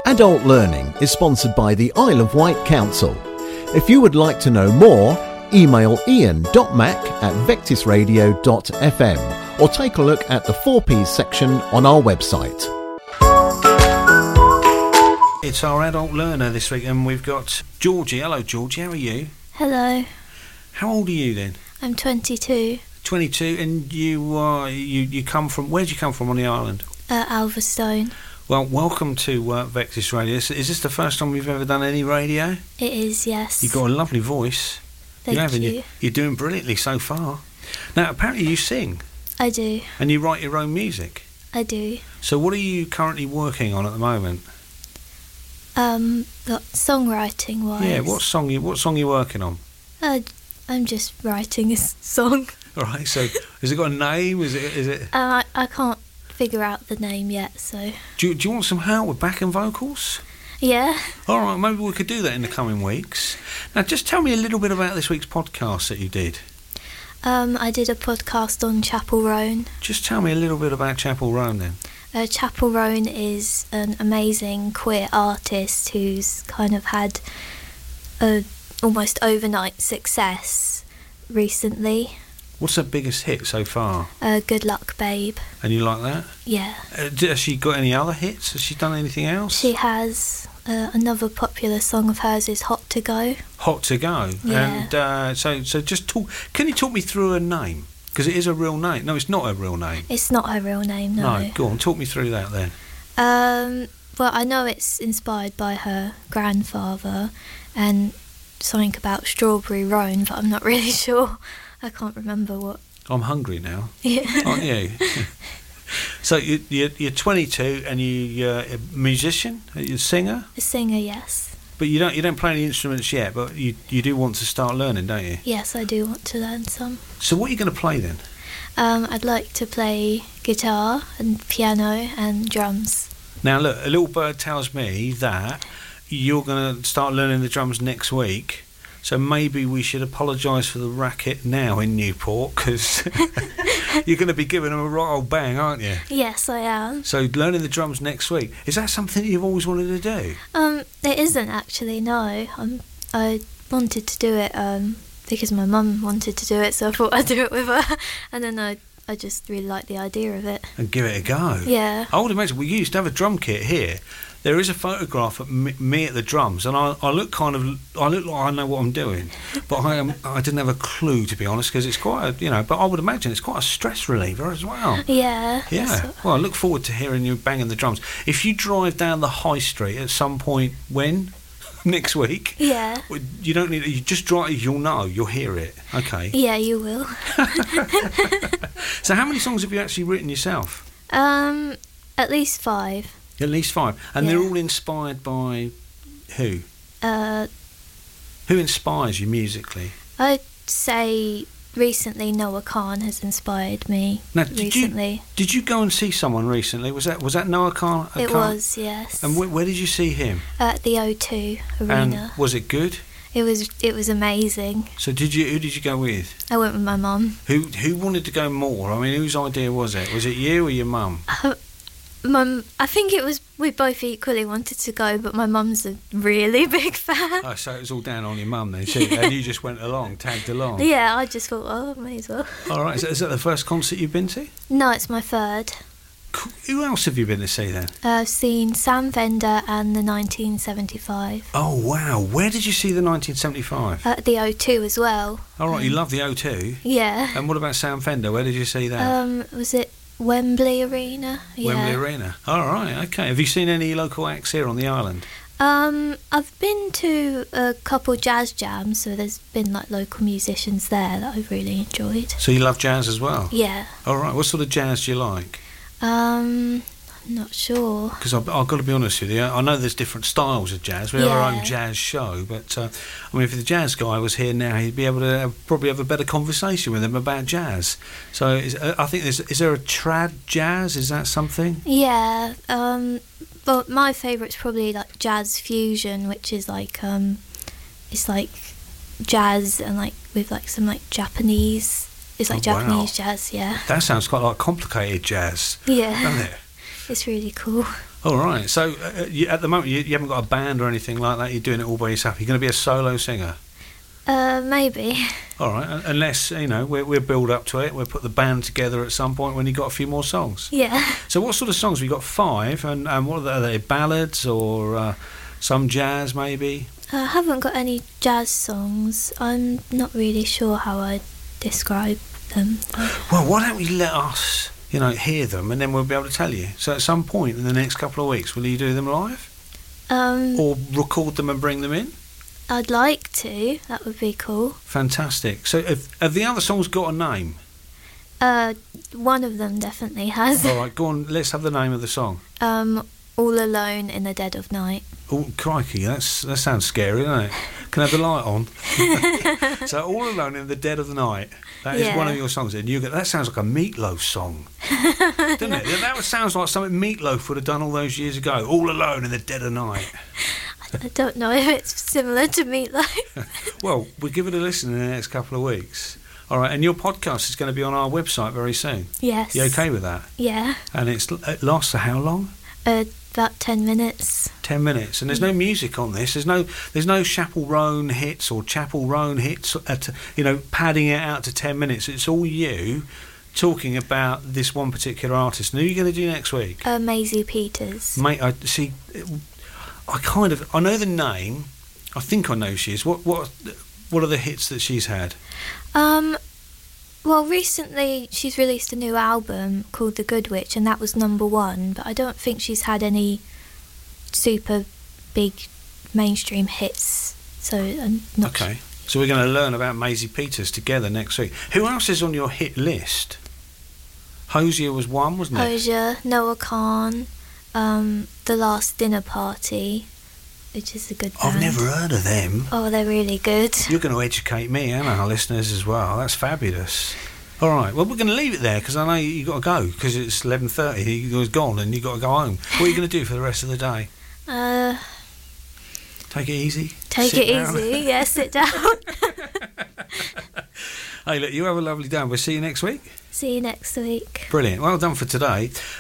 Adult Learning is sponsored by the Isle of Wight Council. If you would like to know more, email ian.mac@vectisradio.fm or take a look at the 4Ps section on our website. It's our Adult Learner this week, and we've got Georgie. Hello, Georgie. How are you? Hello. How old are you then? I'm 22. 22, and you come from... Where did you come from on the island? Alverstone. Well, welcome to Vectis Radio. Is this the first time you've ever done any radio? It is, yes. You've got a lovely voice. Thank you. You're doing brilliantly so far. Now, apparently you sing. I do. And you write your own music. I do. So what are you currently working on at the moment? Songwriting-wise. Yeah, what song are you working on? I'm just writing a song. All right, so has it got a name? Is it? I can't figure out the name yet, so... Do you want some help with backing vocals? Yeah. All right, maybe we could do that in the coming weeks. Now, just tell me a little bit about this week's podcast that you did. I did a podcast on Chapel Roan. Just tell me a little bit about Chapel Roan then. Chapel Roan is an amazing queer artist who's kind of had a almost overnight success recently. What's her biggest hit so far? Good Luck Babe. And you like that? Yeah. Has she got any other hits? Has she done anything else? She has. Another popular song of hers is Hot to Go. Hot to Go? Yeah. And so just talk... Can you talk me through her name? Because it is a real name. No, it's not her real name. It's not her real name, no. No, go on, talk me through that then. Well, I know it's inspired by her grandfather and something about Strawberry Roan, but I'm not really sure. I can't remember what. I'm hungry now. Yeah. Aren't you? So you're 22 and you're a musician? You're a singer? A singer, yes. But you don't play any instruments yet, but you do want to start learning, don't you? Yes, I do want to learn some. So what are you going to play then? I'd like to play guitar and piano and drums. Now look, a little bird tells me that you're going to start learning the drums next week. So maybe we should apologise for the racket now in Newport, because you're going to be giving them a right old bang, aren't you? Yes, I am. So learning the drums next week, is that something you've always wanted to do? It isn't actually, no. I wanted to do it because my mum wanted to do it, so I thought I'd do it with her. And then I just really like the idea of it. And give it a go. Yeah. I would imagine, we used to have a drum kit here. There is a photograph of me at the drums, and I look like I know what I'm doing, but I didn't have a clue, to be honest, because it's quite but I would imagine it's quite a stress reliever as well. Yeah. Yeah. Well, I look forward to hearing you banging the drums. If you drive down the high street at some point, next week? Yeah. You don't need. You just drive. You'll hear it. Okay. Yeah, you will. So, how many songs have you actually written yourself? At least 5. At least 5, and Yeah. they're all inspired by who? Who inspires you musically? I'd say recently Noah Khan has inspired me. Now, recently. Did you go and see someone recently? Was that Noah Khan? It was, yes. And where did you see him? At the O2 Arena. And was it good? It was amazing. So who did you go with? I went with my mum. Who wanted to go more? I mean, whose idea was it? Was it you or your mum? Mum, I think we both equally wanted to go, but my mum's a really big fan. Oh, so it was all down on your mum then, and you just went along, tagged along. Yeah, I just thought, may as well. All right, is that the first concert you've been to? No, it's my third. Who else have you been to see then? I've seen Sam Fender and the 1975. Oh, wow. Where did you see the 1975? At the O2 as well. All right, you love the O2? Yeah. And what about Sam Fender? Where did you see that? Was it Wembley Arena? Yeah. Wembley Arena. All right, okay. Have you seen any local acts here on the island? I've been to a couple jazz jams, so there's been like local musicians there that I've really enjoyed. So you love jazz as well? Yeah. All right, what sort of jazz do you like? I'm not sure. Because I've got to be honest with you, I know there's different styles of jazz. We have our own jazz show, but I mean, if the jazz guy was here now, he'd be able to probably have a better conversation with him about jazz. So I think is there a trad jazz? Is that something? Yeah. But my favourite's probably like jazz fusion, which is like it's like jazz and like with like some like Japanese. It's like Japanese jazz, yeah. That sounds quite like complicated jazz. Yeah. Doesn't it? It's really cool. All right. So at the moment, you haven't got a band or anything like that. You're doing it all by yourself. You're going to be a solo singer. Maybe. All right. Unless we'll build up to it. We'll put the band together at some point when you've got a few more songs. Yeah. So what sort of songs have you got? 5, and what are they? Ballads or some jazz maybe? I haven't got any jazz songs. I'm not really sure how I'd describe them. Well, why don't we let us, hear them, and then we'll be able to tell you. So at some point in the next couple of weeks, will you do them live? Or record them and bring them in? I'd like to. That would be cool. Fantastic. So have the other songs got a name? One of them definitely has. All right, go on. Let's have the name of the song. All Alone in the Dead of Night. Oh, crikey, that sounds scary, doesn't it? Can I have the light on? So, All Alone in the Dead of the Night. That is one of your songs. And that sounds like a Meatloaf song, doesn't it? That sounds like something Meatloaf would have done all those years ago. All Alone in the Dead of Night. I don't know if it's similar to Meatloaf. Well, we'll give it a listen in the next couple of weeks. All right, and your podcast is going to be on our website very soon. Yes. You okay with that? Yeah. And it lasts for how long? About 10 minutes. 10 minutes, and there's no music on this. There's no Chapel Roan hits or Chapel Roan hits. Padding it out to 10 minutes. It's all you talking about this one particular artist. And who are you going to do next week? Maisie Peters. Mate, I see. I know the name. I think I know who she is. What are the hits that she's had? Well, recently she's released a new album called The Good Witch, and that was #1, but I don't think she's had any super big mainstream hits, so I'm not Okay, so we're going to learn about Maisie Peters together next week. Who else is on your hit list? Hozier was one, wasn't it? Hozier, Noah Khan, The Last Dinner Party, which is a good band. I've never heard of them. Oh, they're really good. You're going to educate me and our listeners as well. That's fabulous. All right, well, we're going to leave it there because I know you've got to go because it's 11:30. He was gone and you've got to go home. What are you going to do for the rest of the day? Take it easy. Take it easy. Yeah, sit down. Hey, look, you have a lovely day. We'll see you next week. See you next week. Brilliant. Well done for today.